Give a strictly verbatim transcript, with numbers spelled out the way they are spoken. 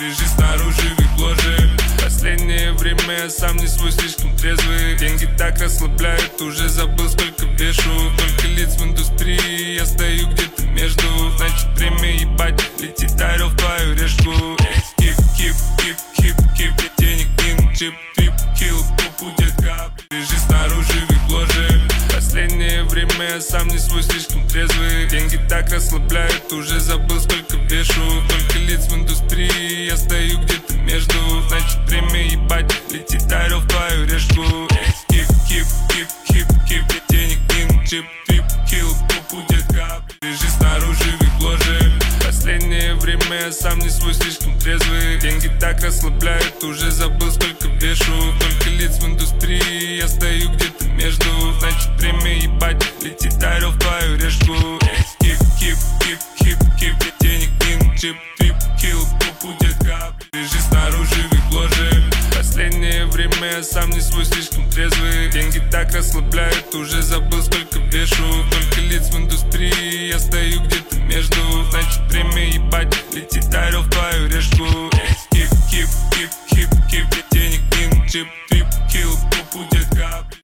Лежи снаружи в их ложе. Последнее время я сам не свой, слишком трезвый. Деньги так расслабляют, уже забыл, сколько вешу. Только лиц в индустрии, я стою где-то между. Значит, время ебать, летит тайрел в твою решку. Кип, кип, кип, кип, кип, денег кин, чип, трип, килл, попу, детка. Лежи снаружи в их ложе. Последнее время я сам не свой, слишком трезвый. Деньги так расслабляют, уже забыл, сколько вешу. Только лиц в индустрии, я стою где-то между. Значит, время ебать, летит тайрел в твою решку. Кип, кип, кип, кип, кип, денег кин, чип, трип, килл, попу, детка. Лежи снаружи в их ложе. Последнее время я сам не свой, слишком трезвый. Деньги так расслабляют, уже забыл, сколько вешу. Только лиц в индустрии, я стою где-то между. Значит, время ебать, летит тайрел в твою решку. Кип, кип, кип, кип, кип, денег кин, чип, трип, килл, попу, детка. Лежи снаружи в их ложе. Последнее время я сам не свой, слишком трезвый. Деньги так расслабляют, уже забыл, сколько вешу. Только лиц в индустрии,